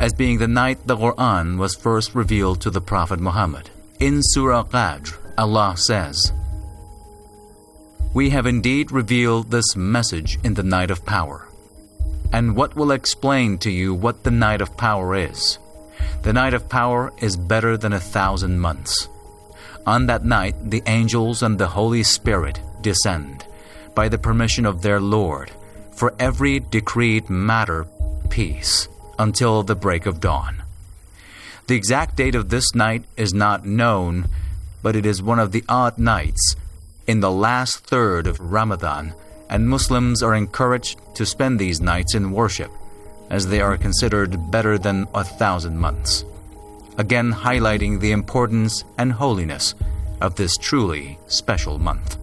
as being the night the Quran was first revealed to the Prophet Muhammad. In Surah Qadr, Allah says, "We have indeed revealed this message in the night of power. And what will explain to you what the night of power is? The night of power is better than 1,000 months. On that night the angels and the Holy Spirit descend, by the permission of their Lord, for every decreed matter peace, until the break of dawn." The exact date of this night is not known, but it is one of the odd nights in the last third of Ramadan, and Muslims are encouraged to spend these nights in worship, as they are considered better than 1,000 months, again highlighting the importance and holiness of this truly special month.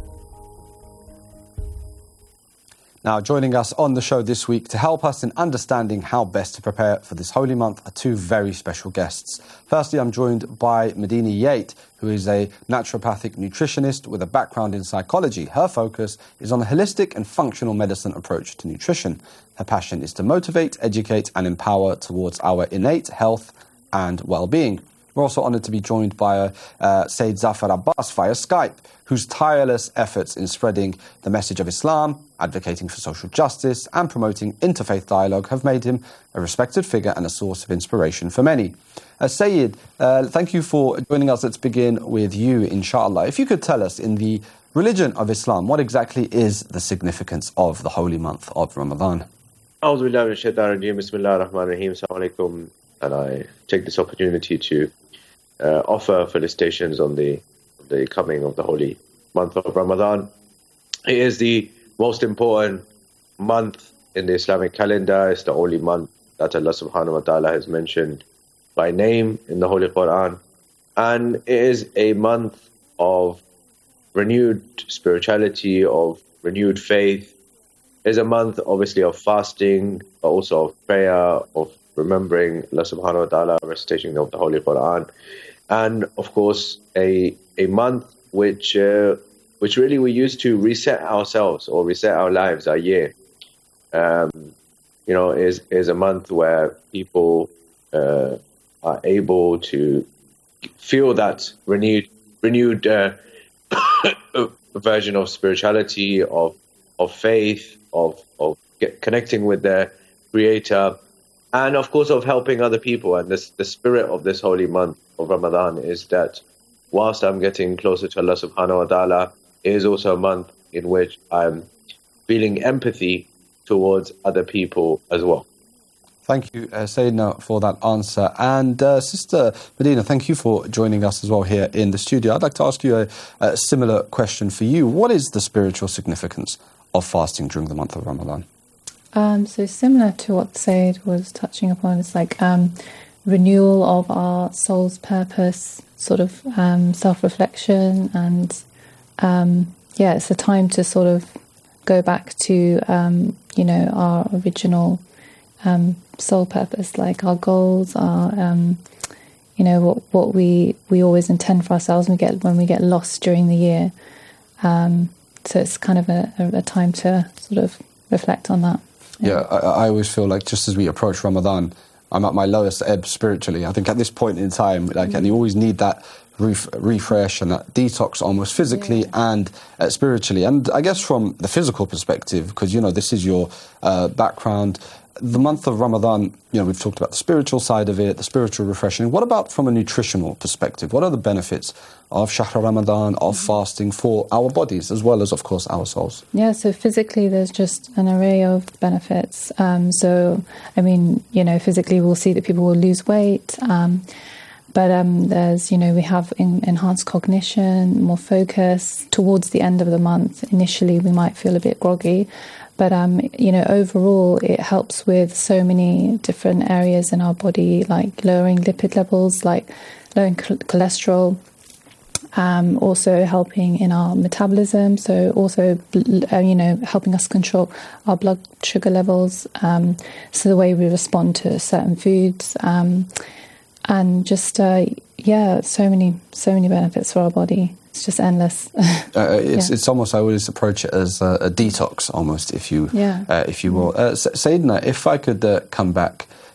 Now, joining us on the show this week to help us in understanding how best to prepare for this holy month are two very special guests. Firstly, I'm joined by Medina Yate, who is a naturopathic nutritionist with a background in psychology. Her focus is on a holistic and functional medicine approach to nutrition. Her passion is to motivate, educate and empower towards our innate health and well-being. We're also honoured to be joined by Sayyid Zafar Abbas via Skype, whose tireless efforts in spreading the message of Islam, advocating for social justice and promoting interfaith dialogue have made him a respected figure and a source of inspiration for many. Sayyid, thank you for joining us. Let's begin with you, inshallah. If you could tell us, in the religion of Islam, what exactly is the significance of the holy month of Ramadan? A'udhu billahi minash shaitanir rajim. Bismillahir rahmanir rahim. Assalamu alaikum. And I take this opportunity to offer felicitations on the coming of the holy month of Ramadan. It is the most important month in the Islamic calendar. It's the only month that Allah subhanahu wa ta'ala has mentioned by name in the Holy Quran. And it is a month of renewed spirituality, of renewed faith. It is a month, obviously, of fasting, but also of prayer, of remembering Allah subhanahu wa ta'ala, recitation of the Holy Quran. And of course, a month which really we use to reset ourselves or reset our lives, our year. Is a month where people are able to feel that renewed version of spirituality, of faith, of connecting with their Creator, and of course of helping other people. And the spirit of this holy month of Ramadan is that whilst I'm getting closer to Allah subhanahu wa ta'ala, it is also a month in which I'm feeling empathy towards other people as well. Thank you, Sayyidina, for that answer. And Sister Medina, thank you for joining us as well here in the studio. I'd like to ask you a similar question for you. What is the spiritual significance of fasting during the month of Ramadan? So similar to what Sayyid was touching upon, it's like renewal of our soul's purpose, sort of self-reflection, and it's a time to sort of go back to our original soul purpose, like our goals, our what we always intend for ourselves when we get lost during the year. So it's kind of a time to sort of reflect on that. Yeah, I always feel like just as we approach Ramadan, I'm at my lowest ebb spiritually. I think at this point in time, and you always need that refresh and that detox almost physically and spiritually. And I guess from the physical perspective, because, this is your background, the month of Ramadan, we've talked about the spiritual side of it, the spiritual refreshing. What about from a nutritional perspective? What are the benefits of Shahr Ramadan, of fasting for our bodies as well as, of course, our souls? Yeah, so physically there's just an array of benefits. Physically we'll see that people will lose weight. But there's, we have enhanced cognition, more focus. Towards the end of the month, initially we might feel a bit groggy. But, overall, it helps with so many different areas in our body, like lowering lipid levels, like lowering cholesterol, also helping in our metabolism. So also, helping us control our blood sugar levels. So the way we respond to certain foods. And just, so many benefits for our body. It's just endless. It's almost, I always approach it as a detox almost, if you will. Sayyidina, if I could come back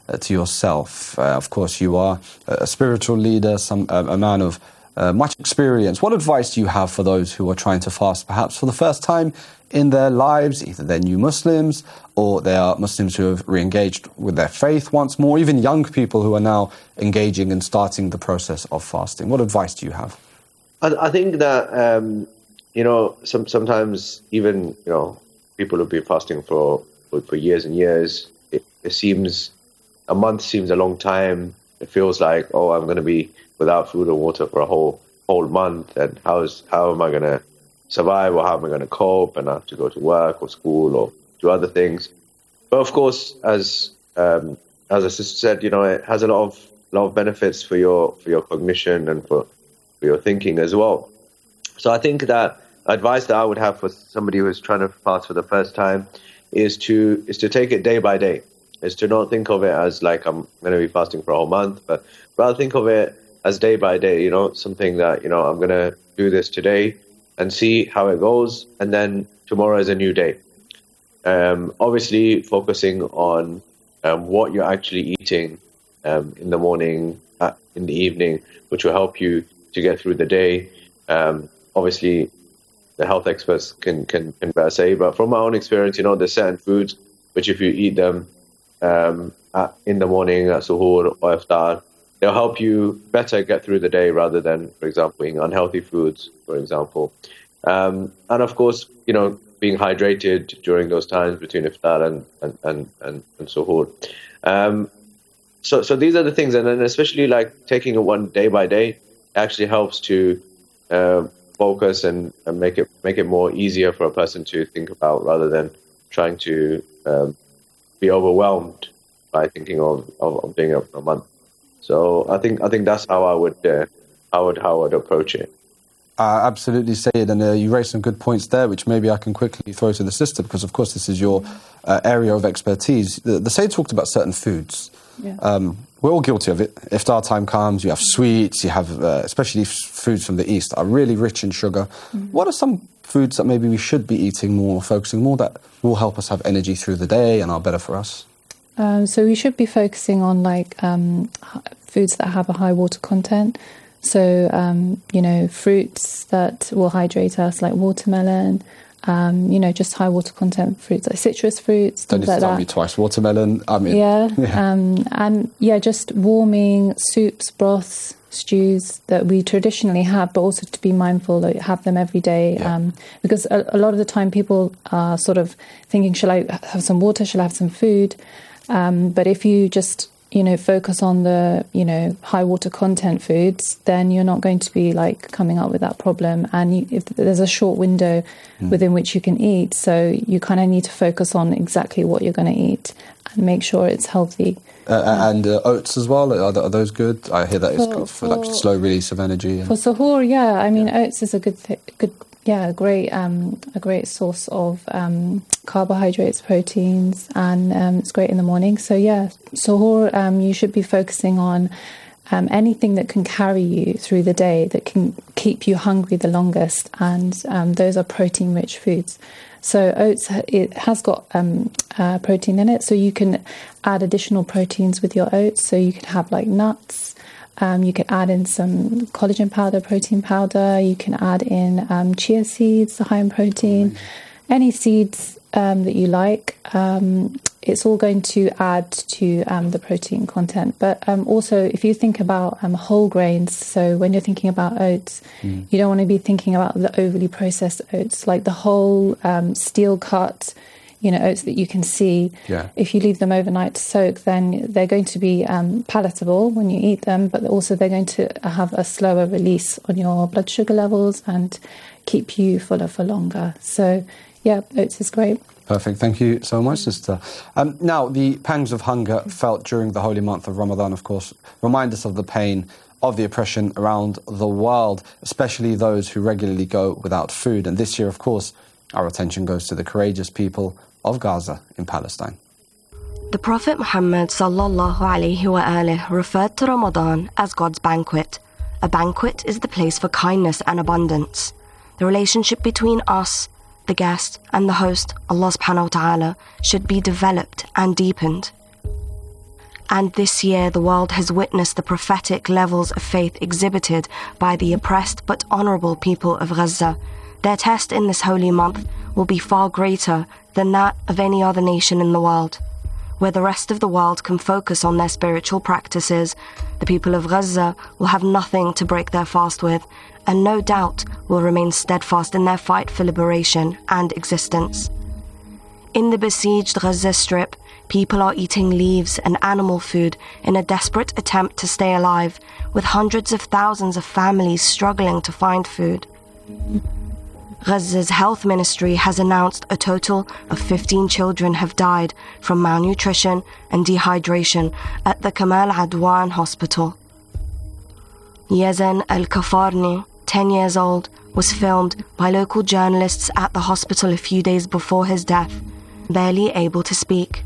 to yourself. Of course, you are a spiritual leader, a man of much experience. What advice do you have for those who are trying to fast, perhaps for the first time in their lives? Either they're new Muslims or they are Muslims who have re-engaged with their faith once more, even young people who are now engaging and starting the process of fasting. What advice do you have? I think that, sometimes even, people who've been fasting for years and years, it seems, a month seems a long time. It feels like, I'm going to be without food or water for a whole month, and how am I going to survive, or how am I going to cope, and I have to go to work or school or do other things. But of course, as a sister said, it has a lot of benefits for your cognition and for your thinking as well. So I think that advice that I would have for somebody who is trying to fast for the first time is to take it day by day. Is to not think of it as like I'm going to be fasting for a whole month, but rather think of it as day by day, something that, I'm going to do this today and see how it goes. And then tomorrow is a new day. Obviously focusing on what you're actually eating in the morning, in the evening, which will help you to get through the day. Obviously, the health experts can better say, but from my own experience, there's certain foods which if you eat them in the morning at suhoor or iftar, they'll help you better get through the day rather than, for example, eating unhealthy foods, for example. And of course, being hydrated during those times between iftar and suhoor. So these are the things, and then especially like taking it one day by day actually helps to focus and make it more easier for a person to think about rather than trying to be overwhelmed by thinking of doing a month. So I think that's how I would approach it. Absolutely, Sayyid, and you raised some good points there, which maybe I can quickly throw to the sister, because of course this is your area of expertise. The Sayyid talked about certain foods. Yeah. We're all guilty of it. Iftar time comes, you have sweets, you have, especially foods from the East, are really rich in sugar. Mm-hmm. What are some foods that maybe we should be eating more, focusing more, that will help us have energy through the day and are better for us? So we should be focusing on foods that have a high water content. So, fruits that will hydrate us, like watermelon, just high water content fruits, like citrus fruits, things like that. Don't need to tell me twice. Watermelon, just warming soups, broths, stews that we traditionally have, but also to be mindful that you have them every day. Yeah. Because a lot of the time people are sort of thinking, shall I have some water, shall I have some food? But if you just focus on the, high water content foods, then you're not going to be coming up with that problem. And if there's a short window within which you can eat, so you kind of need to focus on exactly what you're going to eat and make sure it's healthy. And oats as well, are those good? I hear that it's good for that slow release of energy. For suhoor, oats is a a great source of carbohydrates, proteins, and it's great in the morning. So suhoor, you should be focusing on anything that can carry you through the day, that can keep you hungry the longest, and those are protein-rich foods. So oats, it has got protein in it, so you can add additional proteins with your oats. So you could have nuts. You can add in some collagen powder, protein powder. You can add in chia seeds, high in protein. Any seeds that you like. It's all going to add to the protein content. But also, if you think about whole grains, so when you're thinking about oats, you don't want to be thinking about the overly processed oats, like the whole steel cut, oats that you can see. Yeah. If you leave them overnight to soak, then they're going to be palatable when you eat them, but also they're going to have a slower release on your blood sugar levels and keep you fuller for longer. So, oats is great. Perfect. Thank you so much, sister. Now, the pangs of hunger felt during the holy month of Ramadan, of course, remind us of the pain of the oppression around the world, especially those who regularly go without food. And this year, of course, our attention goes to the courageous people of Gaza in Palestine. The Prophet Muhammad sallallahu alaihi wa alihi referred to Ramadan as God's banquet. A banquet is the place for kindness and abundance. The relationship between us, the guest, and the host, Allah subhanahu wa ta'ala, should be developed and deepened. And this year, the world has witnessed the prophetic levels of faith exhibited by the oppressed but honorable people of Gaza. Their test in this holy month will be far greater than that of any other nation in the world. Where the rest of the world can focus on their spiritual practices, the people of Gaza will have nothing to break their fast with, and no doubt will remain steadfast in their fight for liberation and existence. In the besieged Gaza Strip, people are eating leaves and animal food in a desperate attempt to stay alive, with hundreds of thousands of families struggling to find food. Gaza's health ministry has announced a total of 15 children have died from malnutrition and dehydration at the Kamal Adwan hospital. Yazan Al-Kafarni, 10 years old, was filmed by local journalists at the hospital a few days before his death, barely able to speak.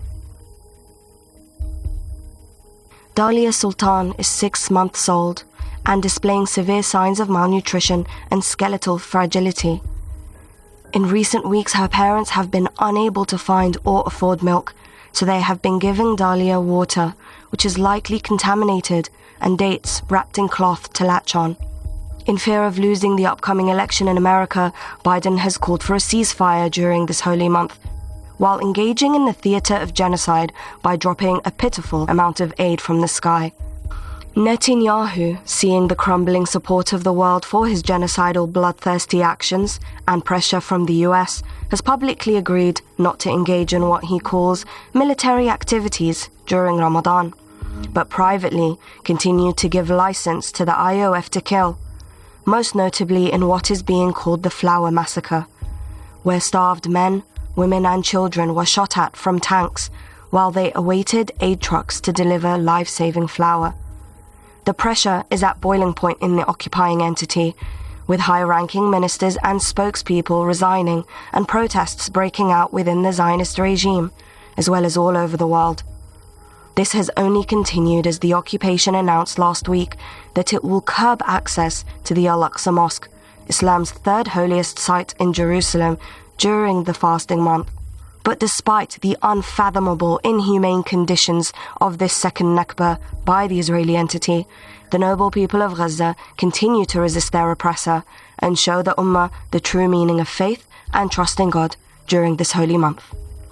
Dalia Sultan is 6 months old and displaying severe signs of malnutrition and skeletal fragility. In recent weeks, her parents have been unable to find or afford milk, so they have been giving Dalia water, which is likely contaminated, and dates wrapped in cloth to latch on. In fear of losing the upcoming election in America, Biden has called for a ceasefire during this holy month, while engaging in the theater of genocide by dropping a pitiful amount of aid from the sky. Netanyahu, seeing the crumbling support of the world for his genocidal, bloodthirsty actions and pressure from the US, has publicly agreed not to engage in what he calls military activities during Ramadan, but privately continued to give license to the IOF to kill, most notably in what is being called the Flower Massacre, where starved men, women and children were shot at from tanks while they awaited aid trucks to deliver life-saving flour. The pressure is at boiling point in the occupying entity, with high-ranking ministers and spokespeople resigning and protests breaking out within the Zionist regime, as well as all over the world. This has only continued as the occupation announced last week that it will curb access to the Al-Aqsa Mosque, Islam's third holiest site in Jerusalem, during the fasting month. But despite the unfathomable, inhumane conditions of this second Nakba by the Israeli entity, the noble people of Gaza continue to resist their oppressor and show the Ummah the true meaning of faith and trust in God during this holy month.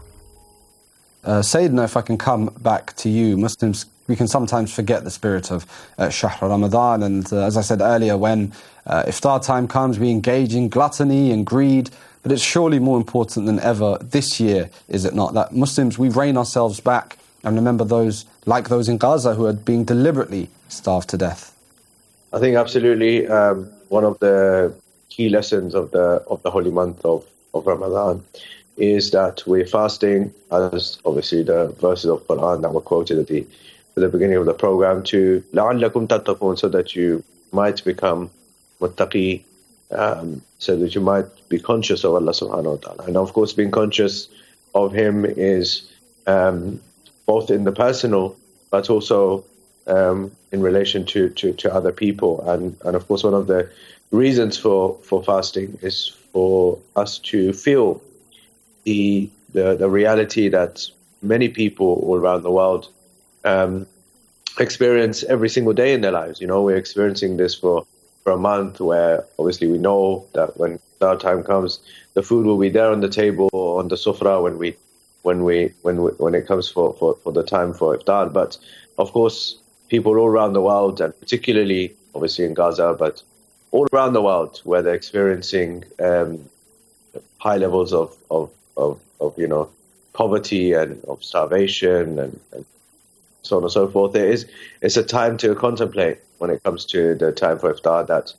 Sayyidina, if I can come back to you, Muslims, we can sometimes forget the spirit of Shahr Ramadan, and as I said earlier, when iftar time comes, we engage in gluttony and greed. But it's surely more important than ever this year, is it not, that Muslims, we rein ourselves back and remember those like those in Gaza who are being deliberately starved to death? I think absolutely one of the key lessons of the holy month of Ramadan is that we're fasting, as obviously the verses of Quran that were quoted at the beginning of the program, to لَعَلَّكُمْ تَتَّقُونَ, so that you might become muttaqi, so that you might be conscious of Allah subhanahu wa ta'ala. And of course, being conscious of Him is both in the personal, but also in relation to other people. And of course, one of the reasons for fasting is for us to feel the reality that many people all around the world experience every single day in their lives. You know, we're experiencing this for a month, where obviously we know that when iftar time comes, the food will be there on the table or on the sufra when it comes for the time for iftar. But of course, people all around the world, and particularly obviously in Gaza, but all around the world, where they're experiencing high levels of poverty and of starvation and so on and so forth. It's a time to contemplate when it comes to the time for iftar, that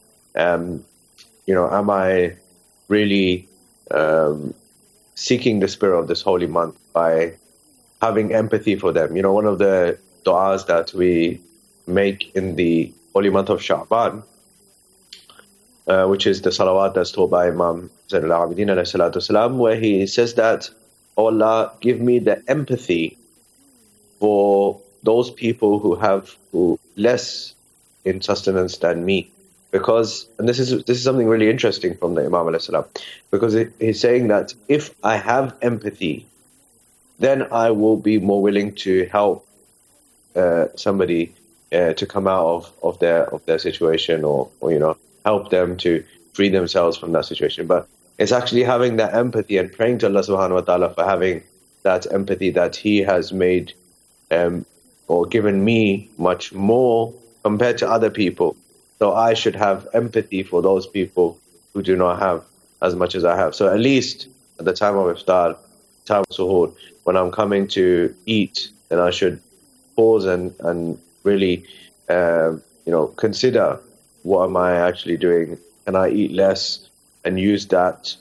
am I really seeking the spirit of this holy month by having empathy for them? You know, one of the du'as that we make in the holy month of Sha'ban, which is the salawat that's taught by Imam Zain al-Abidin alayhi salatu wasalam, where he says that, "Oh Allah, give me the empathy for those people who less in sustenance than me." Because, and this is something really interesting from the Imam alayhi salam, because he's saying that if I have empathy, then I will be more willing to help somebody to come out of their situation, or help them to free themselves from that situation. But it's actually having that empathy and praying to Allah subhanahu wa ta'ala for having that empathy that He has made or given me much more compared to other people. So I should have empathy for those people who do not have as much as I have. So at least at the time of iftar, time of suhoor, when I'm coming to eat, then I should pause and really, consider, what am I actually doing? Can I eat less and use that,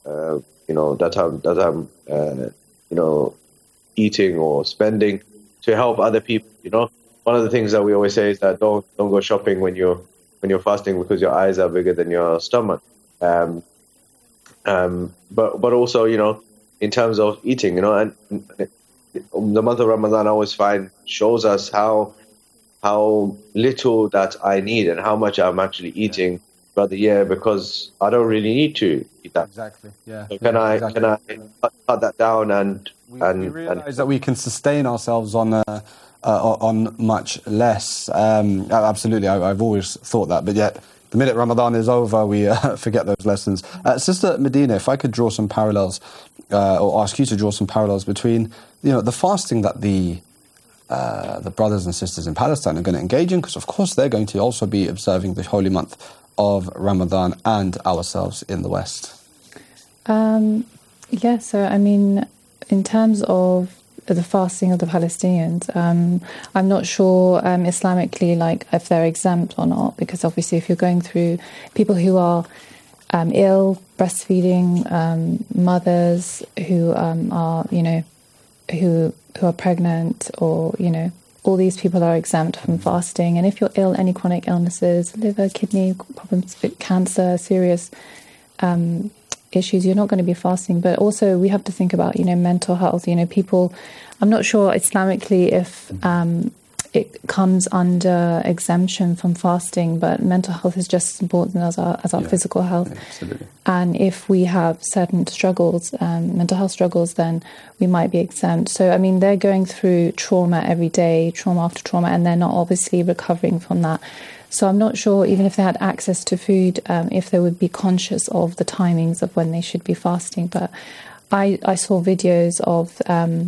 that I'm eating or spending to help other people? One of the things that we always say is that don't go shopping when you're fasting, because your eyes are bigger than your stomach. But also, in terms of eating, and the month of Ramadan, I always find shows us how little that I need and how much I'm actually eating throughout the year, because I don't really need to eat that. Exactly. Yeah. So can I cut that down and we realize that we can sustain ourselves on much less. Absolutely, I've always thought that, but yet the minute Ramadan is over, we forget those lessons. Sister Medina, if I could draw some parallels, or ask you to draw some parallels between, the fasting that the brothers and sisters in Palestine are going to engage in, because of course they're going to also be observing the holy month of Ramadan, and ourselves in the West. So I mean, in terms of the fasting of the Palestinians, I'm not sure Islamically, like, if they're exempt or not, because obviously if you're going through people who are ill, breastfeeding, mothers who are, who are pregnant, or, all these people are exempt from fasting. And if you're ill, any chronic illnesses, liver, kidney problems, cancer, serious issues, you're not going to be fasting. But also we have to think about, mental health. People, I'm not sure Islamically if it comes under exemption from fasting, but mental health is just as important as our physical health. Absolutely. And if we have certain struggles, mental health struggles, then we might be exempt. So, I mean, they're going through trauma every day, trauma after trauma, and they're not obviously recovering from that. So I'm not sure, even if they had access to food, if they would be conscious of the timings of when they should be fasting. But I saw videos of,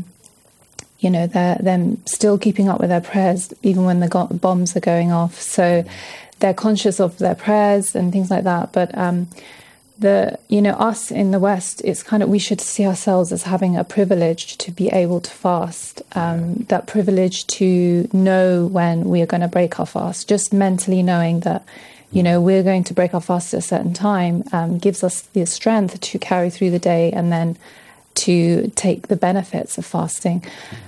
them still keeping up with their prayers, even when the bombs are going off. So they're conscious of their prayers and things like that. But us in the West, it's kind of, we should see ourselves as having a privilege to be able to fast, that privilege to know when we are going to break our fast. Just mentally knowing that, we're going to break our fast at a certain time, gives us the strength to carry through the day and then to take the benefits of fasting.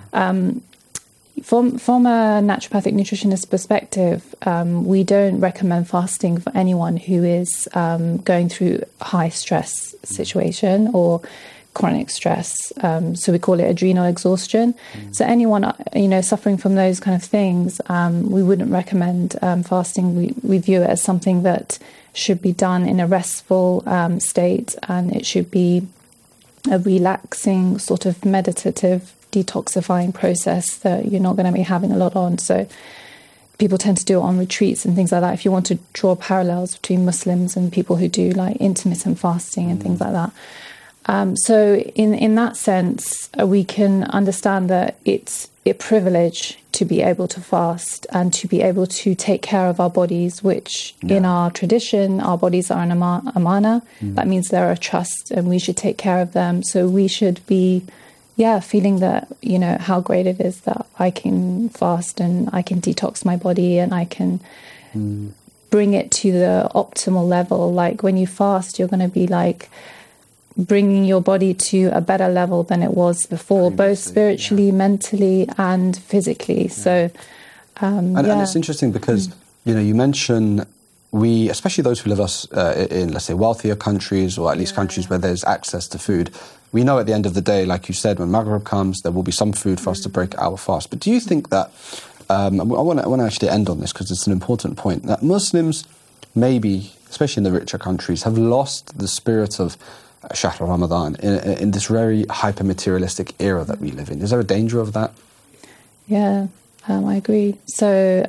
From a naturopathic nutritionist perspective, we don't recommend fasting for anyone who is going through high stress situation or chronic stress. So we call it adrenal exhaustion. So anyone, suffering from those kind of things, we wouldn't recommend fasting. We view it as something that should be done in a restful state, and it should be a relaxing, sort of meditative, detoxifying process that you're not going to be having a lot on. So people tend to do it on retreats and things like that, if you want to draw parallels between Muslims and people who do like intermittent fasting and things like that. So in that sense, we can understand that it's a privilege to be able to fast and to be able to take care of our bodies, which in our tradition, our bodies are an amana. That means they're a trust and we should take care of them. So we should be, feeling that, how great it is that I can fast and I can detox my body and I can bring it to the optimal level. Like when you fast, you're going to be like bringing your body to a better level than it was before, both spiritually, mentally and physically. So, and it's interesting because, you mention we, especially those who live in, let's say, wealthier countries, or at least countries where there's access to food, we know at the end of the day, like you said, when Maghrib comes, there will be some food for us to break our fast. But do you think that, I want to actually end on this because it's an important point, that Muslims maybe, especially in the richer countries, have lost the spirit of Shahr Ramadan in this very hyper-materialistic era that we live in? Is there a danger of that? Yeah, I agree. So,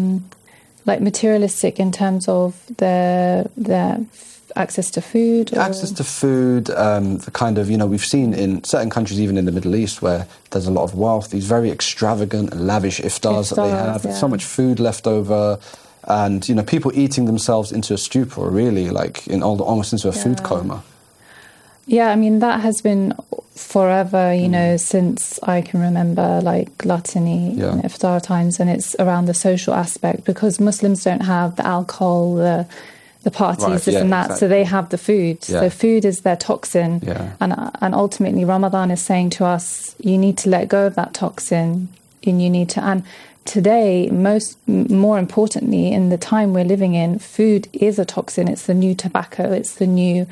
like materialistic in terms of their access to food? Or? Access to food, the kind of, we've seen in certain countries, even in the Middle East, where there's a lot of wealth, these very extravagant and lavish iftars that they have, so much food left over, and, people eating themselves into a stupor, really, like almost into a food coma. Yeah, I mean, that has been forever, since I can remember, like gluttony in iftar times, and it's around the social aspect, because Muslims don't have the alcohol, the parties, this and that, exactly. So they have the food. Yeah. So food is their toxin, and ultimately Ramadan is saying to us, you need to let go of that toxin, and you need to. And today, more importantly, in the time we're living in, food is a toxin. It's the new tobacco. It's the new.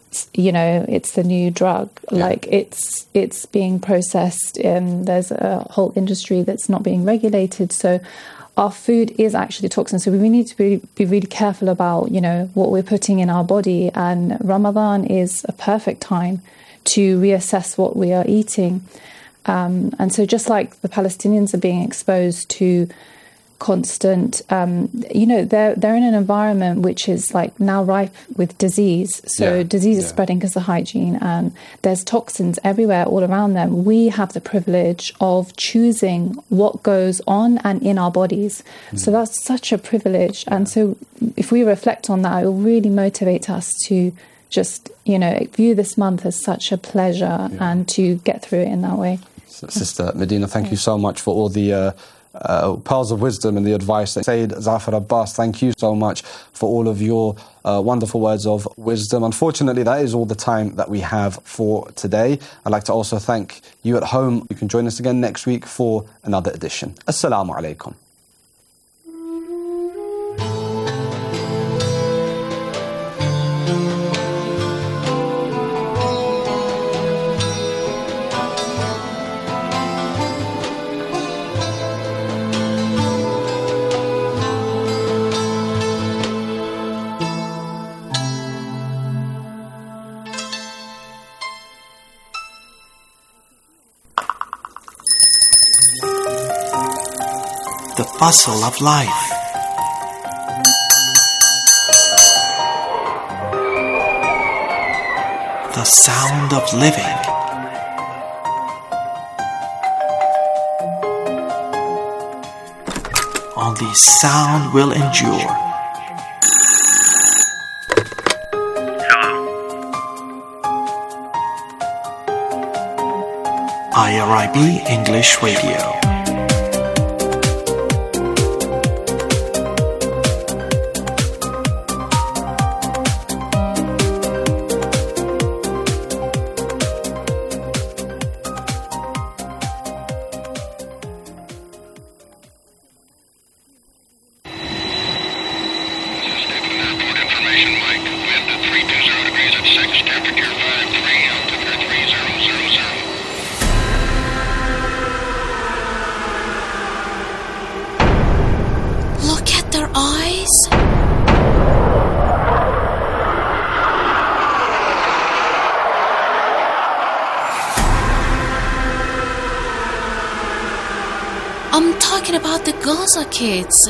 It's the new drug. Like it's being processed, and there's a whole industry that's not being regulated. So our food is actually toxin. So we need to be really careful about, what we're putting in our body. And Ramadan is a perfect time to reassess what we are eating. And so just like the Palestinians are being exposed to constant, they're in an environment which is like now ripe with disease. So disease is spreading because of hygiene, and there's toxins everywhere all around them. We have the privilege of choosing what goes on and in our bodies. So that's such a privilege. And so if we reflect on that, it will really motivate us to just, view this month as such a pleasure and to get through it in that way. Sister Medina, thank you so much for all the pearls of wisdom and the advice. Sayyid Zafar Abbas, thank you so much for all of your wonderful words of wisdom. Unfortunately, that is all the time that we have for today. I'd like to also thank you at home. You can join us again next week for another edition. Assalamu alaikum. The bustle of life. The sound of living. Only sound will endure. IRIB English Radio. I'm talking about the Gaza kids.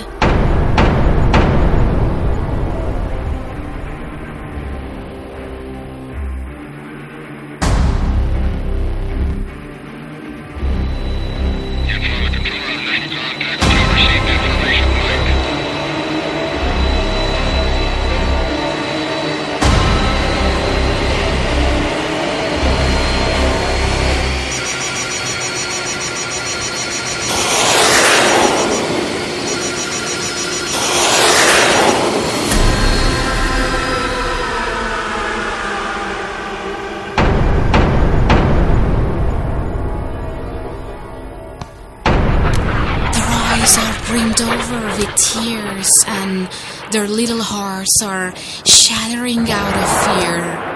Brimmed over with tears, and their little hearts are shattering out of fear.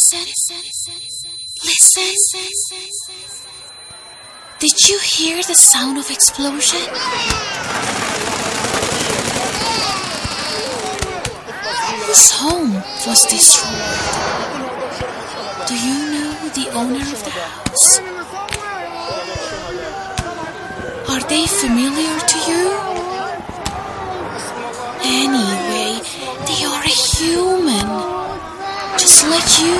Did you hear the sound of explosion? Whose home was destroyed? Do you know the owner of the house? Are they familiar to you? Anyway, they are a human, just like you.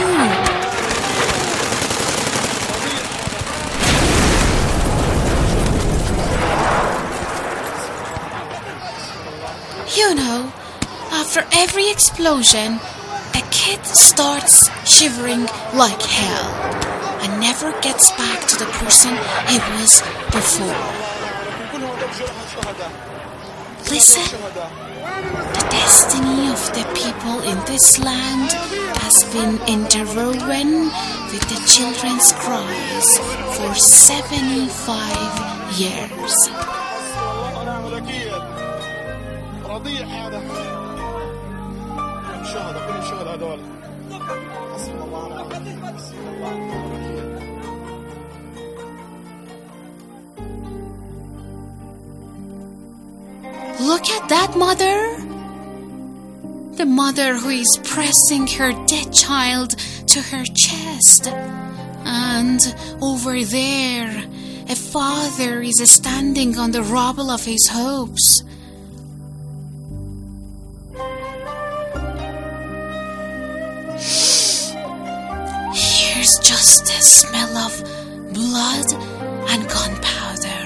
You know, after every explosion, a kid starts shivering like hell and never gets back to the person he was before. Listen, the destiny of the people in this land has been interwoven with the children's cries for 75 years. Look at that mother. The mother who is pressing her dead child to her chest. And over there, a father is standing on the rubble of his hopes. Here's just the smell of blood and gunpowder.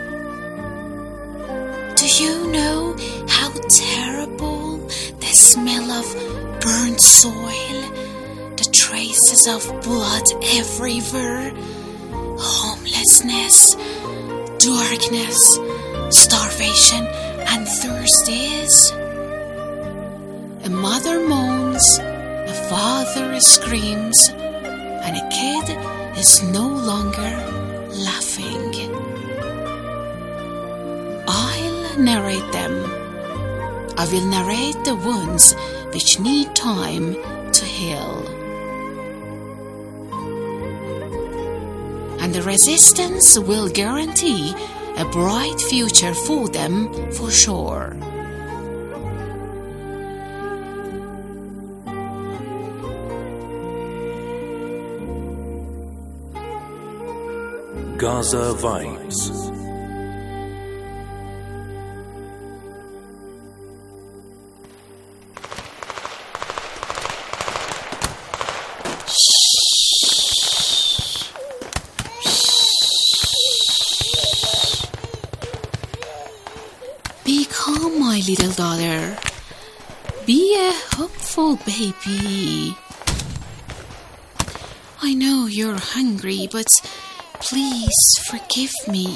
Do you know how terrible the smell of burnt soil, the traces of blood everywhere, homelessness, darkness, starvation, and thirst is? A mother moans, a father screams, and a kid is no longer laughing. I'll narrate them. I will narrate the wounds which need time to heal. And the resistance will guarantee a bright future for them for sure. Gaza Vibes. Be calm, my little daughter. Be a hopeful baby. I know you're hungry, but please forgive me.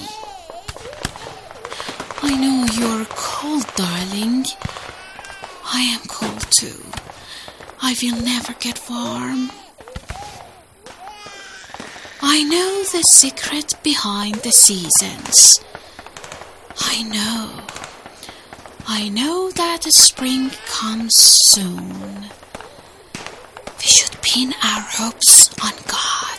I know you're cold, darling. I am cold too. I will never get warm. I know the secret behind the seasons. I know that the spring comes soon. We should pin our hopes on God.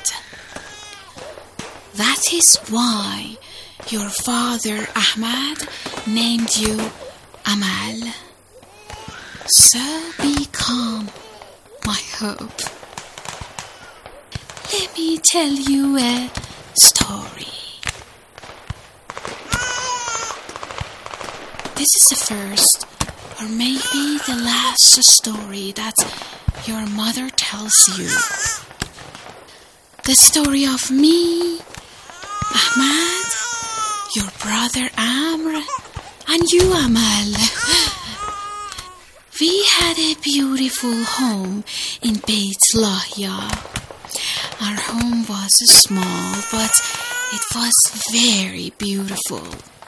That is why your father Ahmad named you Amal. So be calm, my hope. Let me tell you a story. This is the first, or maybe the last story that your mother tells you. The story of me, Ahmad, your brother Amr, and you, Amal. We had a beautiful home in Beit Lahia. Our home was small, but it was very beautiful.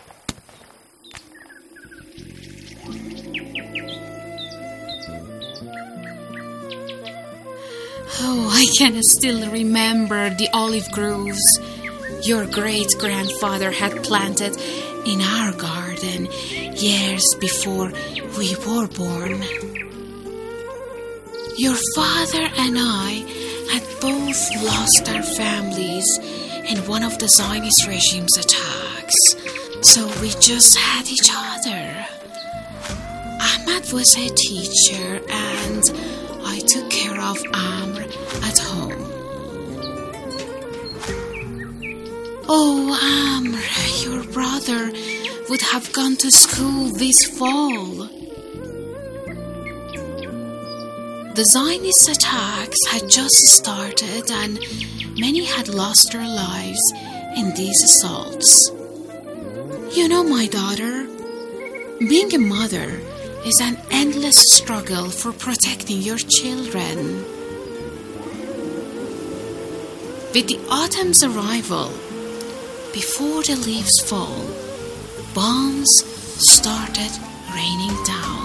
Oh, I can still remember the olive groves your great-grandfather had planted in our garden years before we were born. Your father and I had both lost their families in one of the Zionist regime's attacks, so we just had each other. Ahmad was a teacher and I took care of Amr at home. Oh, Amr, your brother would have gone to school this fall. The Zionist attacks had just started and many had lost their lives in these assaults. You know, my daughter, being a mother is an endless struggle for protecting your children. With the autumn's arrival, before the leaves fall, bombs started raining down.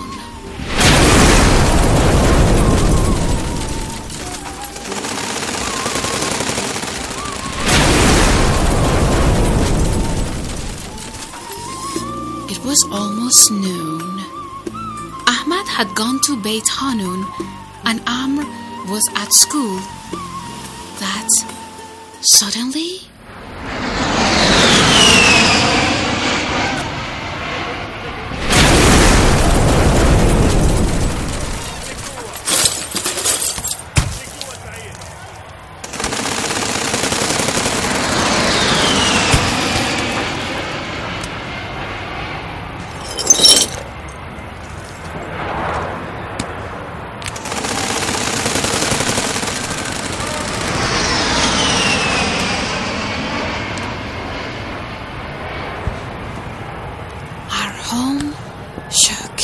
It was almost noon. Ahmad had gone to Beit Hanun and Amr was at school. That suddenly... home shook.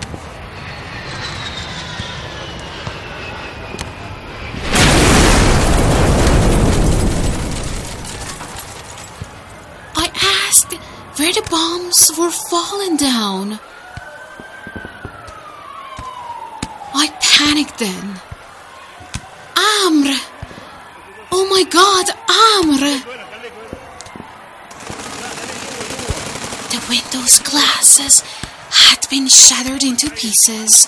I asked where the bombs were falling down. I panicked then. Amr! Oh my God, Amr! The window's glasses had been shattered into pieces.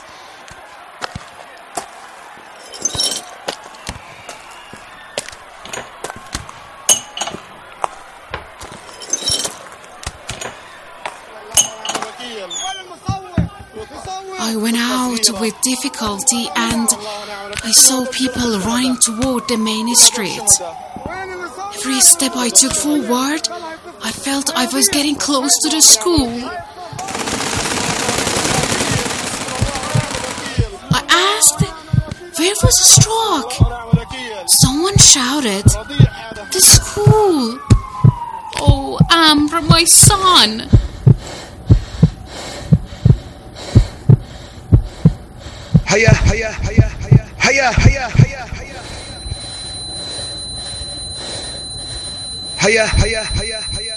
I went out with difficulty and I saw people running toward the main street. Every step I took forward, I felt I was getting close to the school. I asked, where was the struck? Someone shouted, the school. Oh, Amr, my son. Hiya, hiya, hiya, hiya, hiya, hiya, hiya, hiya. Hiya, hiya, hiya, hiya.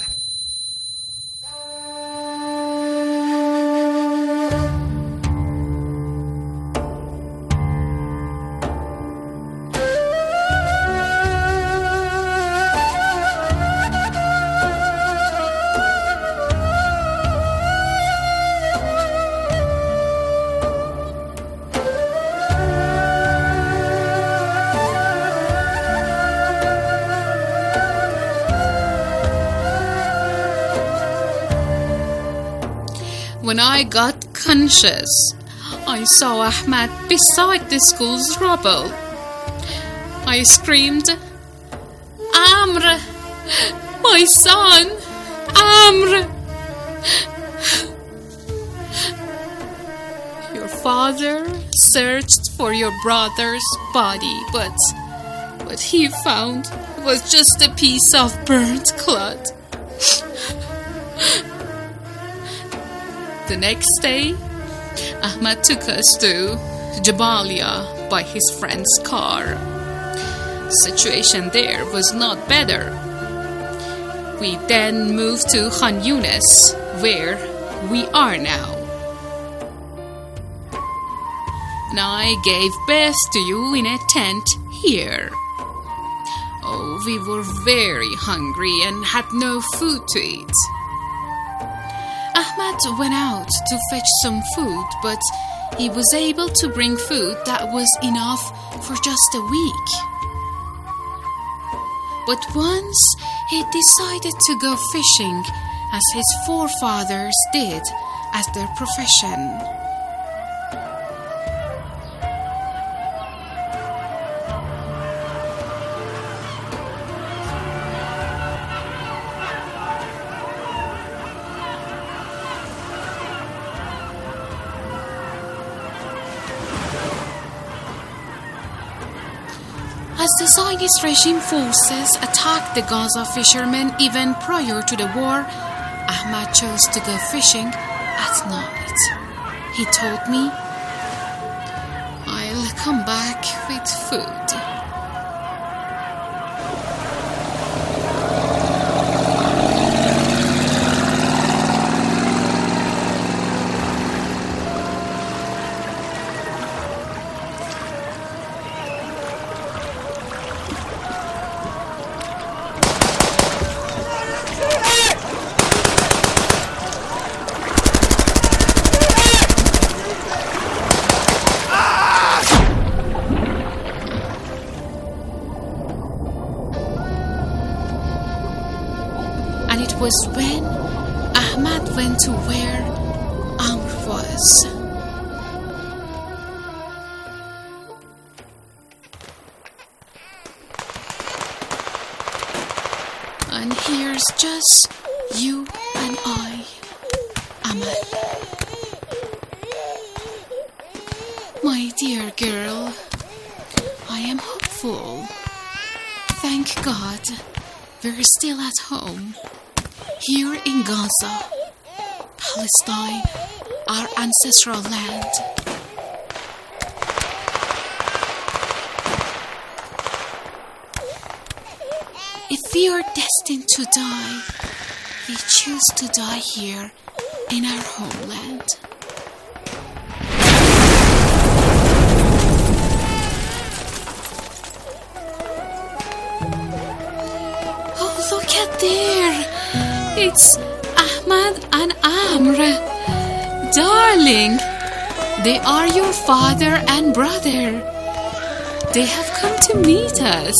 When I got conscious, I saw Ahmad beside the school's rubble. I screamed, Amr! My son! Amr! Your father searched for your brother's body, but what he found was just a piece of burnt cloth. The next day, Ahmad took us to Jabalia by his friend's car. Situation there was not better. We then moved to Khan Yunis, where we are now. And I gave birth to you in a tent here. Oh, we were very hungry and had no food to eat. Ahmad went out to fetch some food, but he was able to bring food that was enough for just a week. But once he decided to go fishing, as his forefathers did as their profession. As the Zionist regime forces attacked the Gaza fishermen even prior to the war, Ahmad chose to go fishing at night. He told me, "I'll come back with food." And it was when Ahmad went to where Amr was. And here's just you and I, Ahmad. My dear girl, I am hopeful. Thank God we're still at home. Here in Gaza, Palestine, our ancestral land. If we are destined to die, we choose to die here in our homeland. Oh, look at there! It's Ahmad and Amr. Darling, they are your father and brother. They have come to meet us.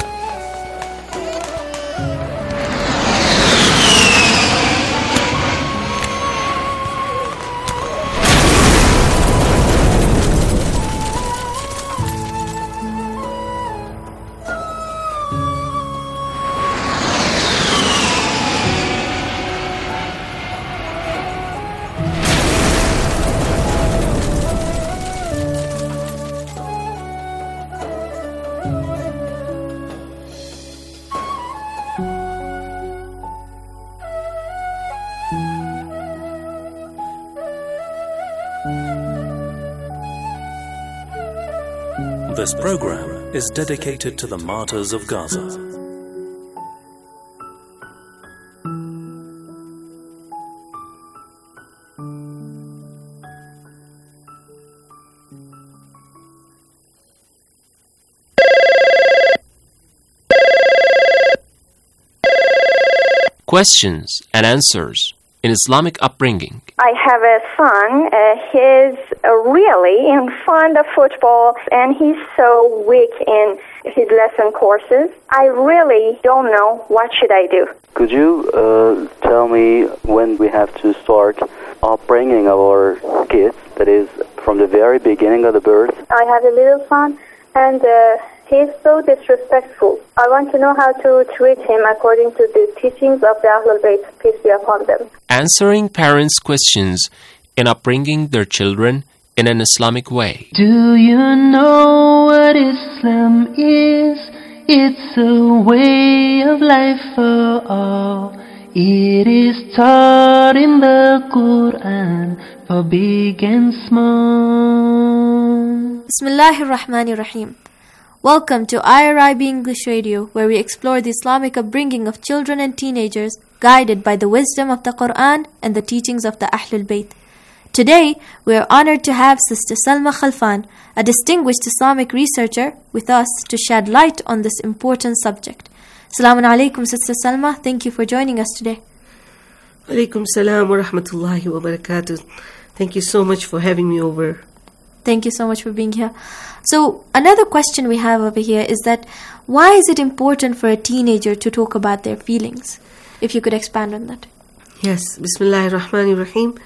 This program is dedicated to the martyrs of Gaza. Questions and answers in Islamic upbringing. I have a son. He's really fond of football, and he's so weak in his lesson courses. I really don't know what should I do. Could you tell me when we have to start upbringing our kids, that is, from the very beginning of the birth? I have a little son, and he's so disrespectful. I want to know how to treat him according to the teachings of the Ahlul Bayt, peace be upon them. Answering parents' questions in upbringing their children in an Islamic way. Do you know what Islam is? It's a way of life for all. It is taught in the Quran for big and small. Bismillahir Rahmanir Rahim. Welcome to IRIB English Radio, where we explore the Islamic upbringing of children and teenagers, guided by the wisdom of the Quran and the teachings of the Ahlul Bayt. Today, we are honored to have Sister Salma Khalfan, a distinguished Islamic researcher, with us to shed light on this important subject. Assalamu alaikum, Sister Salma. Thank you for joining us today. Alaikum salam wa rahmatullahi wa barakatuh. Thank you so much for having me over. Thank you so much for being here. So another question we have over here is that why is it important for a teenager to talk about their feelings? If you could expand on that. Yes, Bismillahir Rahmanir Rahim.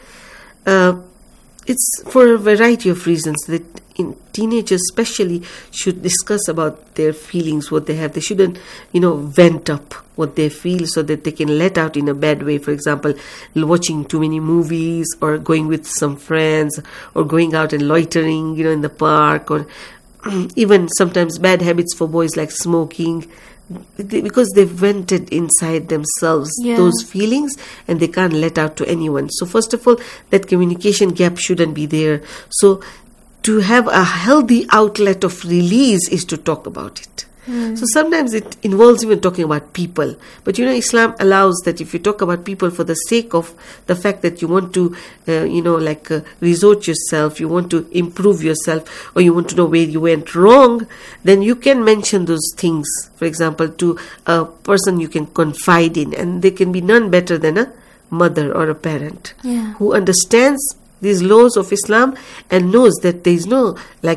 It's for a variety of reasons that teenagers especially should discuss about their feelings, what they have. They shouldn't, vent up what they feel so that they can let out in a bad way. For example, watching too many movies or going with some friends or going out and loitering, in the park, or even sometimes bad habits for boys like smoking. Because they've vented inside themselves those feelings and they can't let out to anyone. So first of all, that communication gap shouldn't be there. So to have a healthy outlet of release is to talk about it. So sometimes it involves even talking about people. But Islam allows that if you talk about people for the sake of the fact that you want to, resort yourself, you want to improve yourself, or you want to know where you went wrong, then you can mention those things, for example, to a person you can confide in. And there can be none better than a mother or a parent who understands these laws of Islam and knows that there is no,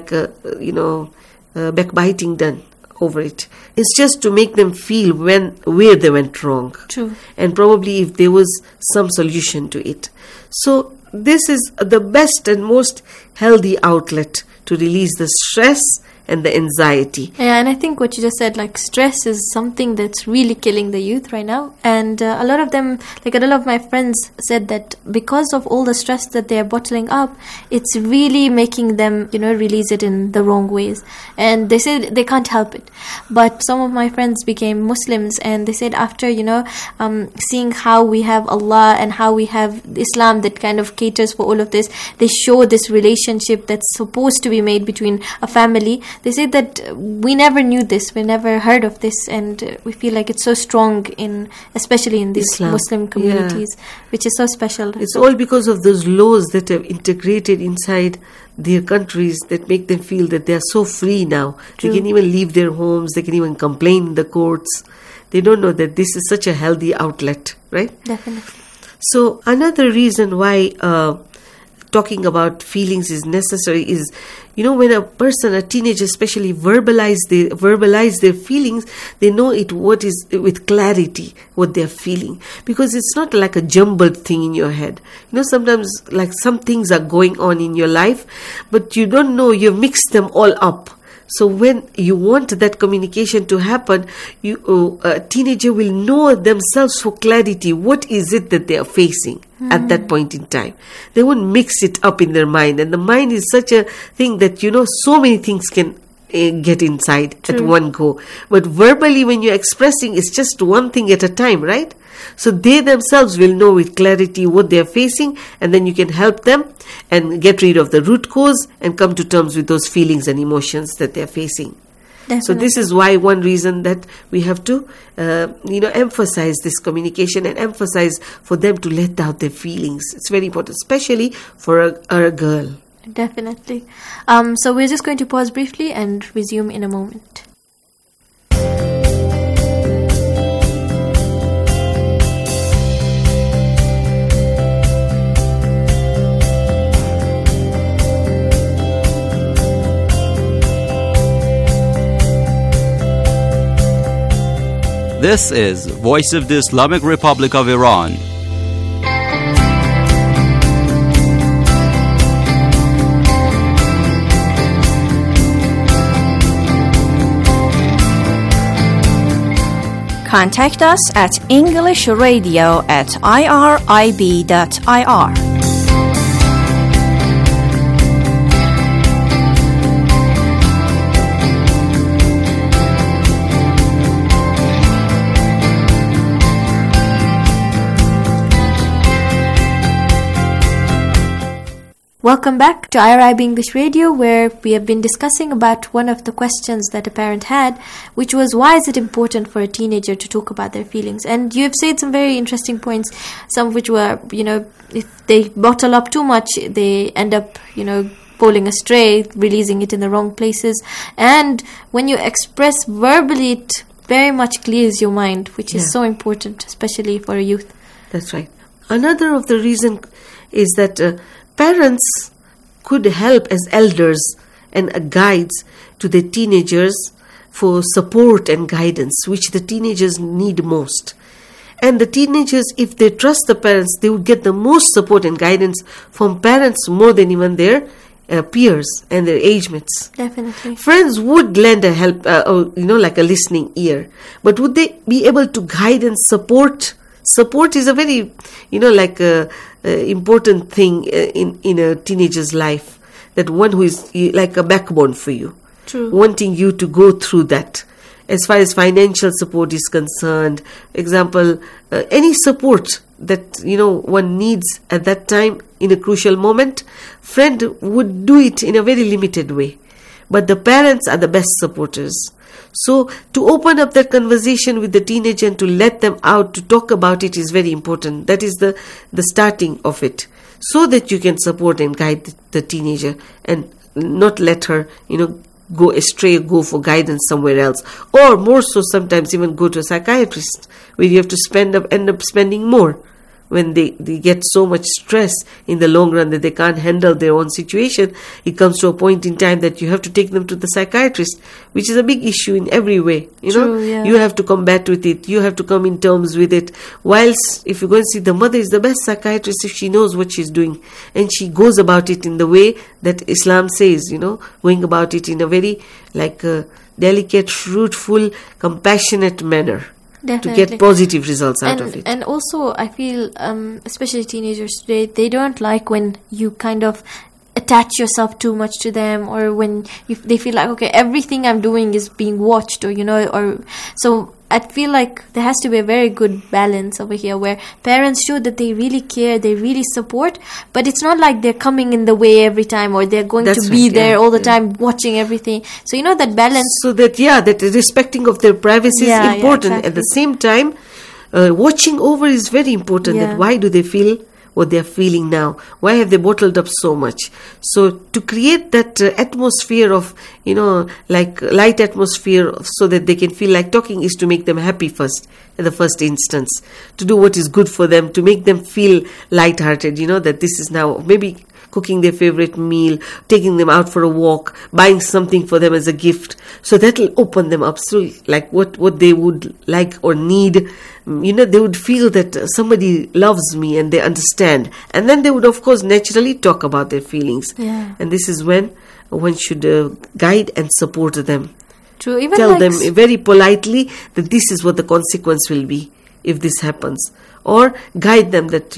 backbiting done over it. It's just to make them feel where they went wrong. True. And probably if there was some solution to it. So this is the best and most healthy outlet to release the stress and the anxiety. Yeah, and I think what you just said, stress is something that's really killing the youth right now. And a lot of them, a lot of my friends said that because of all the stress that they're bottling up, it's really making them, release it in the wrong ways. And they said they can't help it. But some of my friends became Muslims, and they said after, seeing how we have Allah and how we have Islam that kind of caters for all of this, they show this relationship that's supposed to be made between a family. They say that we never knew this, we never heard of this, and we feel like it's so strong especially in these Islam. Muslim communities, which is so special. It's all because of those laws that have integrated inside their countries that make them feel that they are so free now. True. They can even leave their homes, they can even complain in the courts. They don't know that this is such a healthy outlet, right? Definitely. So another reason why talking about feelings is necessary is, when a teenager especially verbalize their feelings, they know what is with clarity what they're feeling, because it's not like a jumbled thing in your head. Sometimes some things are going on in your life, but you don't know, you've mixed them all up. So when you want that communication to happen, a teenager will know themselves for clarity. What is it that they are facing at that point in time? They won't mix it up in their mind. And the mind is such a thing that, so many things can get inside at one go. But verbally, when you're expressing, it's just one thing at a time, right? So they themselves will know with clarity what they're facing, and then you can help them and get rid of the root cause and come to terms with those feelings and emotions that they're facing. Definitely. So this is why one reason that we have to, emphasize this communication and emphasize for them to let out their feelings. It's very important, especially for a girl. Definitely. So we're just going to pause briefly and resume in a moment. This is Voice of the Islamic Republic of Iran. Contact us at englishradio@irib.ir. Welcome back to IRIB English Radio, where we have been discussing about one of the questions that a parent had, which was, why is it important for a teenager to talk about their feelings? And you have said some very interesting points, some of which were, if they bottle up too much, they end up, falling astray, releasing it in the wrong places. And when you express verbally, it very much clears your mind, which is so important, especially for a youth. That's right. Another of the reason is that parents could help as elders and guides to the teenagers for support and guidance, which the teenagers need most. And the teenagers, if they trust the parents, they would get the most support and guidance from parents more than even their peers and their age mates. Definitely. Friends would lend a help, like a listening ear. But would they be able to guide and support? Support is a very, important thing in a teenager's life. That one who is like a backbone for you. True. Wanting you to go through that. As far as financial support is concerned, example, any support that one needs at that time in a crucial moment, friend would do it in a very limited way. But the parents are the best supporters. So to open up that conversation with the teenager and to let them out to talk about it is very important. That is the starting of it, so that you can support and guide the teenager and not let her go astray, go for guidance somewhere else, or more so sometimes even go to a psychiatrist, where you have to end up spending more when they get so much stress in the long run that they can't handle their own situation. It comes to a point in time that you have to take them to the psychiatrist, which is a big issue in every way. True, yeah. You have to combat with it, you have to come in terms with it. Whilst if you go and see, the mother is the best psychiatrist if she knows what she's doing and she goes about it in the way that Islam says, going about it in a very delicate, fruitful, compassionate manner. Definitely. To get positive results out of it. And also, I feel, especially teenagers today, they don't like when you kind of attach yourself too much to them, or when they feel like, okay, everything I'm doing is being watched, or so I feel like there has to be a very good balance over here, where parents show that they really care, they really support, but it's not like they're coming in the way every time, or they're going to be there all the time watching everything. So that balance. So that respecting of their privacy is important. Exactly. At the same time, watching over is very important. That why do they feel what they're feeling now? Why have they bottled up so much? So to create that atmosphere of, light atmosphere, so that they can feel like talking, is to make them happy first, in the first instance. To do what is good for them, to make them feel lighthearted, that this is now maybe cooking their favorite meal, taking them out for a walk, buying something for them as a gift. So that will open them up. So like what they would like or need, they would feel that somebody loves me and they understand. And then they would, of course, naturally talk about their feelings. Yeah. And this is when one should guide and support them. True. Even tell them very politely that this is what the consequence will be if this happens. Or guide them that,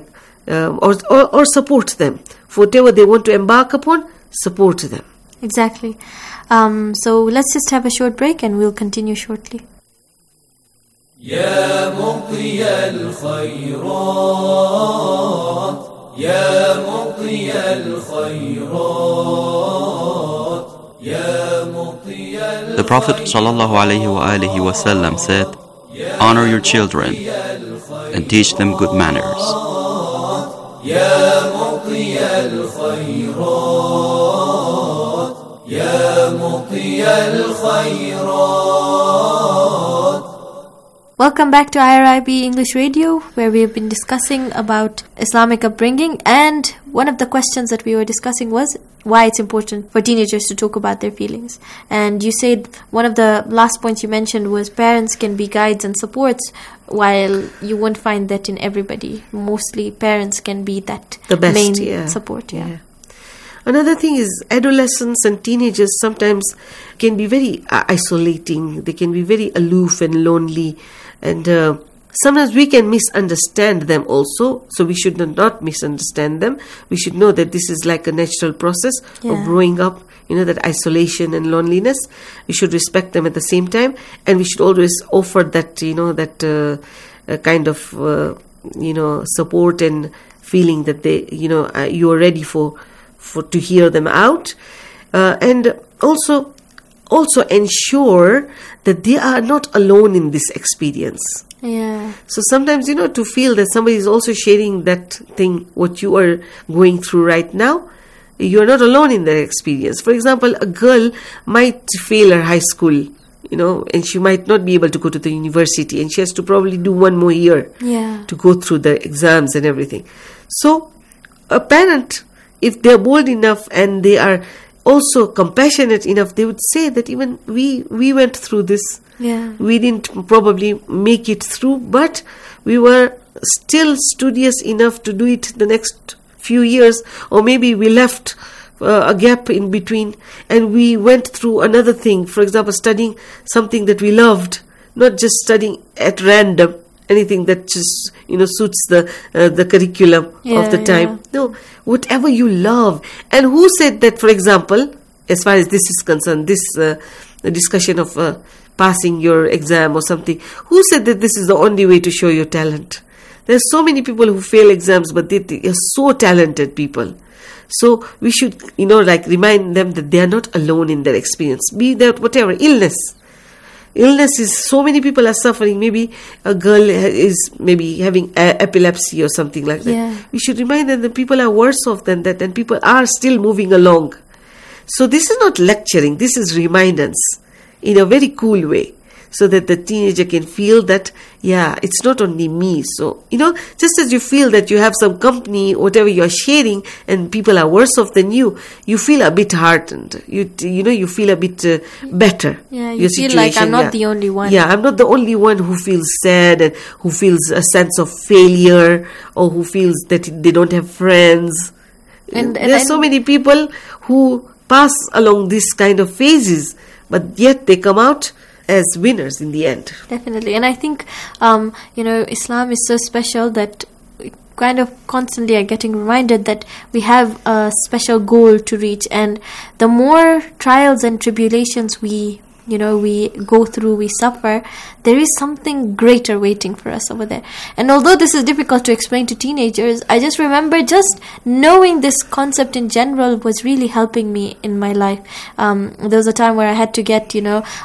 or support them. For whatever they want to embark upon, support them. Exactly. So let's just have a short break and we'll continue shortly. يا مطي الخيرات يا مطي الخيرات يا مطي الخيرات. The Prophet ﷺ said, "Honor your children and teach them good manners." يا مطي الخيرات يا مطي الخيرات. Welcome back to IRIB English Radio, where we have been discussing about Islamic upbringing, and one of the questions that we were discussing was why it's important for teenagers to talk about their feelings. And you said one of the last points you mentioned was parents can be guides and supports, while you won't find that in everybody. Mostly parents can be that the best, main support. Yeah. Another thing is adolescents and teenagers sometimes can be very isolating. They can be very aloof and lonely. And sometimes we can misunderstand them also. So we should not misunderstand them. We should know that this is like a natural process of growing up. That isolation and loneliness. We should respect them at the same time. And we should always offer that, kind of, support and feeling that they, you are ready for to hear them out. And also ensure that they are not alone in this experience. Yeah. So sometimes, to feel that somebody is also sharing that thing, what you are going through right now, you are not alone in that experience. For example, a girl might fail her high school, and she might not be able to go to the university, and she has to probably do one more year to go through the exams and everything. So a parent if they're bold enough and they are also compassionate enough, they would say that even we went through this. Yeah. We didn't probably make it through, but we were still studious enough to do it the next few years, or maybe we left a gap in between and we went through another thing. For example, studying something that we loved, not just studying at random, anything that just suits the curriculum of the time. No, whatever you love. And who said that, for example, as far as this is concerned, this the discussion of passing your exam or something, who said that this is the only way to show your talent? There's so many people who fail exams, but they are so talented people. So we should remind them that they are not alone in their experience, be that whatever illness is, so many people are suffering. Maybe a girl is maybe having epilepsy or something like that. We should remind them that people are worse off than that, and people are still moving along. So this is not lecturing, this is remindance in a very cool way, so that the teenager can feel that, it's not only me. So, just as you feel that you have some company, whatever you're sharing, and people are worse off than you feel a bit heartened. You feel a bit better. Yeah, you feel like I'm not the only one. Yeah, I'm not the only one who feels sad and who feels a sense of failure, or who feels that they don't have friends. And there's so many people who pass along this kind of phases, but yet they come out as winners in the end. Definitely. And I think, Islam is so special that we kind of constantly are getting reminded that we have a special goal to reach. And the more trials and tribulations we go through, we suffer, there is something greater waiting for us over there. And although this is difficult to explain to teenagers, I just remember just knowing this concept in general was really helping me in my life. There was a time where I had to get,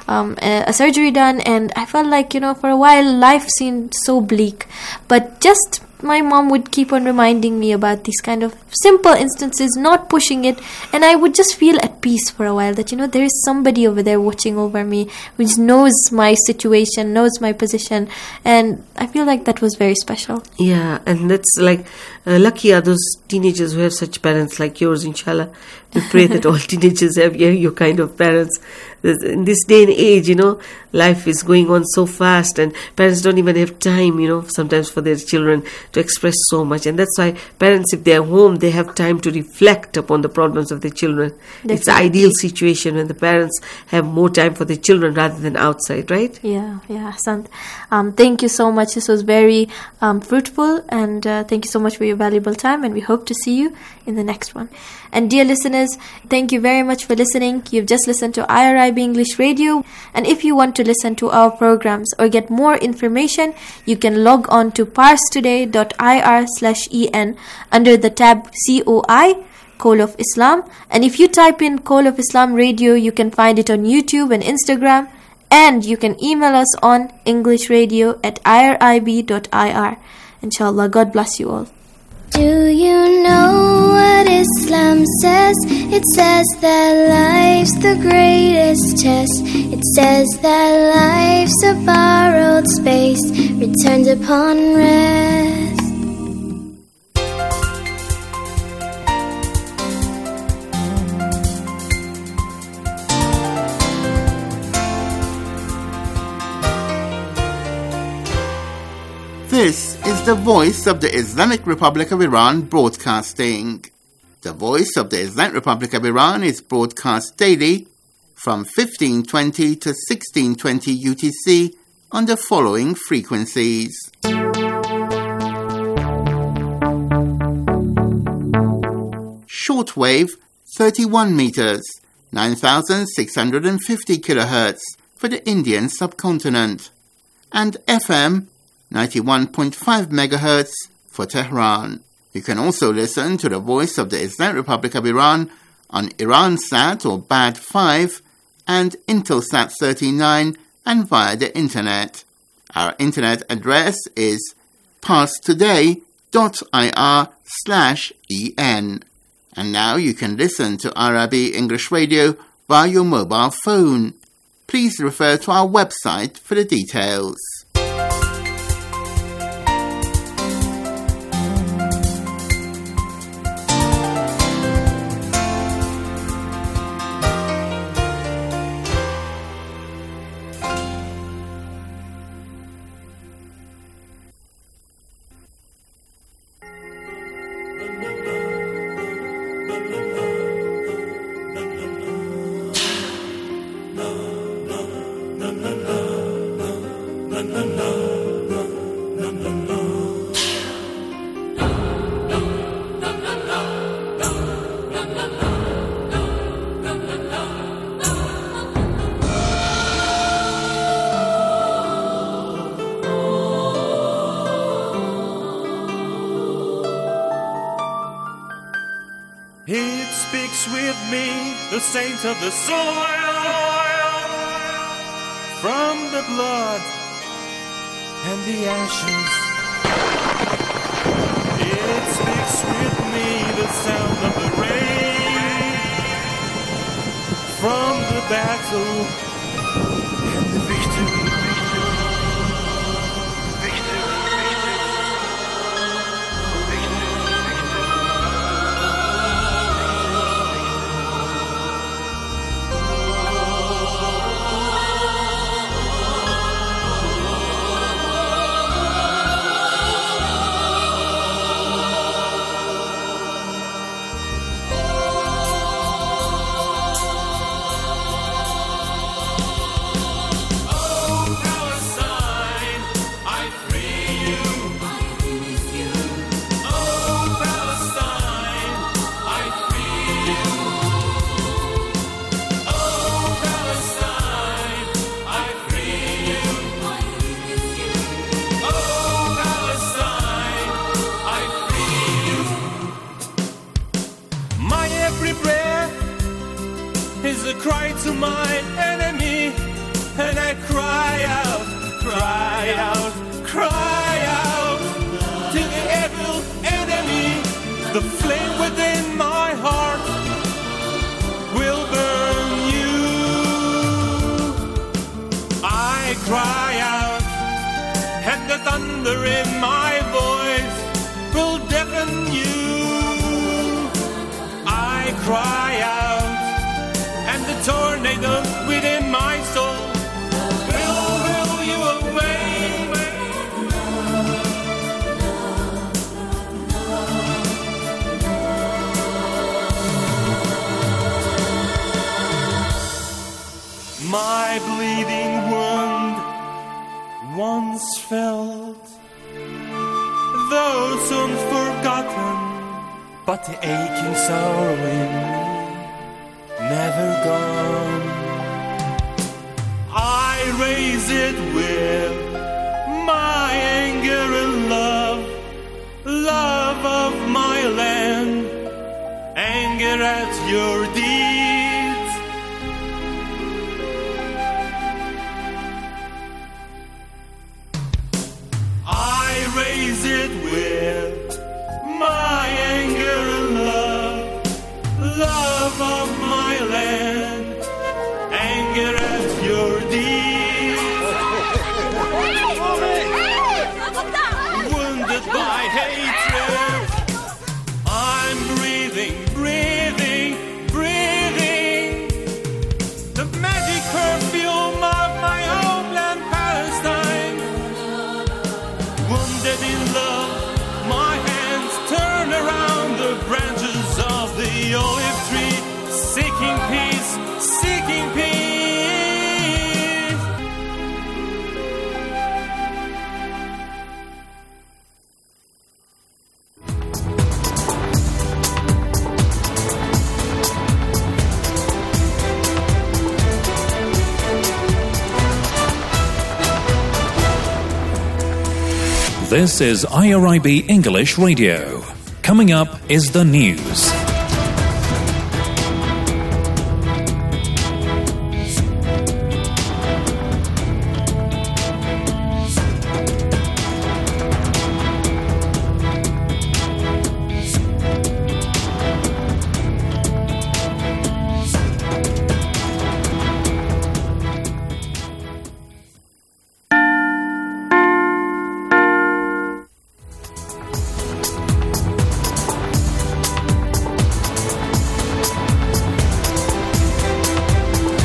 a surgery done, and I felt like, for a while life seemed so bleak. But just my mom would keep on reminding me about these kind of simple instances, not pushing it, and I would just feel at peace for a while that, there is somebody over there watching over me, which knows my situation, knows my position, and I feel like that was very special. Yeah, and that's like, lucky are those teenagers who have such parents like yours, inshallah. We pray that all teenagers have your kind of parents. In this day and age, life is going on so fast, and parents don't even have time, sometimes for their children to express so much. And that's why parents, if they're home, they have time to reflect upon the problems of their children. Definitely. It's the ideal situation when the parents have more time for their children rather than outside, right? Yeah, Ahsant. Thank you so much. This was very fruitful, and thank you so much for your valuable time, and we hope to see you in the next one. And dear listeners, thank you very much for listening. You've just listened to IRIB English Radio, and if you want to listen to our programs or get more information, you can log on to parstoday.ir/en under the tab COI, Call of Islam, and if you type in Call of Islam Radio, you can find it on YouTube and Instagram, and you can email us on englishradio@irib.ir. Inshallah, God bless you all. Do you know what Islam says? It says that life's the greatest test. It says that life's a borrowed space, returned upon rest. This is the Voice of the Islamic Republic of Iran broadcasting. The Voice of the Islamic Republic of Iran is broadcast daily from 1520 to 1620 UTC on the following frequencies. Shortwave 31 meters, 9,650 kilohertz for the Indian subcontinent, and FM 91.5 megahertz for Tehran. You can also listen to the Voice of the Islamic Republic of Iran on Iransat or BAD 5 and Intelsat 39 and via the internet. Our internet address is parstoday.ir/en. And now you can listen to IRIB English Radio via your mobile phone. Please refer to our website for the details. with me, the saint of the soil, from the blood and the ashes. It speaks with me, the sound of the rain, from the battle and the victory. Is a cry to my enemy, and I cry out, cry out, cry out to the evil enemy. The flame within my heart will burn you. I cry out, and the thunder in my voice will deafen you. I cry out, and the tornado within my soul will you away. My bleeding wound once felt, though soon forgotten, but the aching sorrow in me never gone. I raise it with my anger and love, love of my land, anger at your deeds. I raise it with my anger and love, love of my land, anger at your deeds. Wounded by hatred, I'm breathing, breathing, breathing the magic perfume of my homeland Palestine. Wounded in love, my hands turn around the branches of the olive tree, seeking peace, seeking peace. This is IRIB English Radio. Coming up is the news.